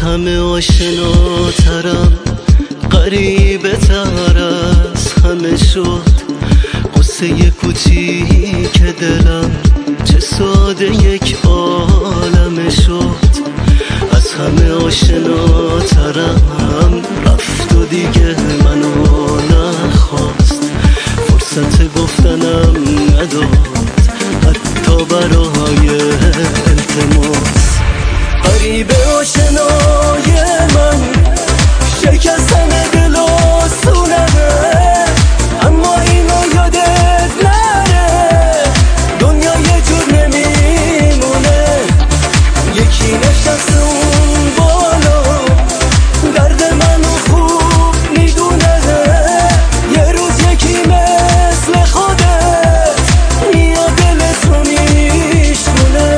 همه آشناترم، غریبه تر از همه شد قصه کوچیک دلم، چه ساده یک عالمه شد. از همه آشناترم رفت و دیگه منو نخواست، فرصت گفتنم نداد حتی برای التماس. غریبه آشنای من شکستن دل آسونه، اما اینو یادت نره دنیا یه جور نمیمونه. یکی نشسته اون بالا درد منو خوب میدونه، یه روز یکی مثل خودت میاد دلت رو میشونه.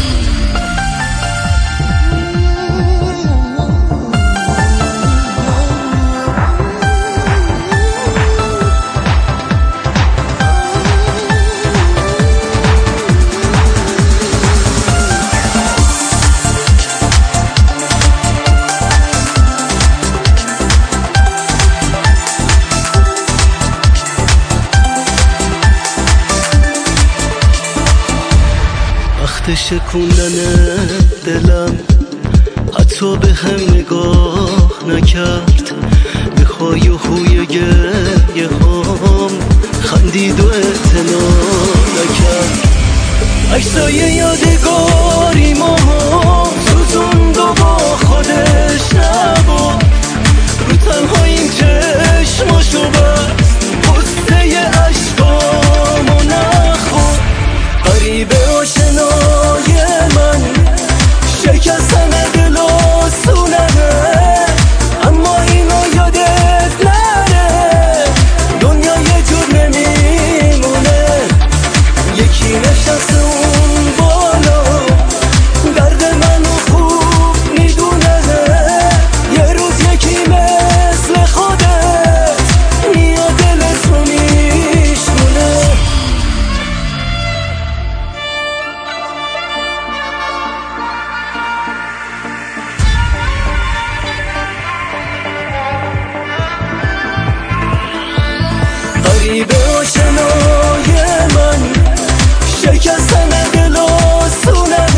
وقت شکوندن دلم حتی به هم نگاه نکرد، به های و خوی گریه هام خندید و اعتنا نکرد. عکسای یادگاری ما سوزوند و با خودش نبود، رو تنهاییم چشماشو بست قصه عشقامو نخورد. غریبه آشنای من شکستن دل آسونه، اما اینو یادت نره دنیا یه جور نمیمونه. یکی نشسته اون بالا درد منو خوب میدونه، یه روز یکی مثل خودت میاد دلت رو میشونه. غریبه آشنای من شکستن دل آسونه،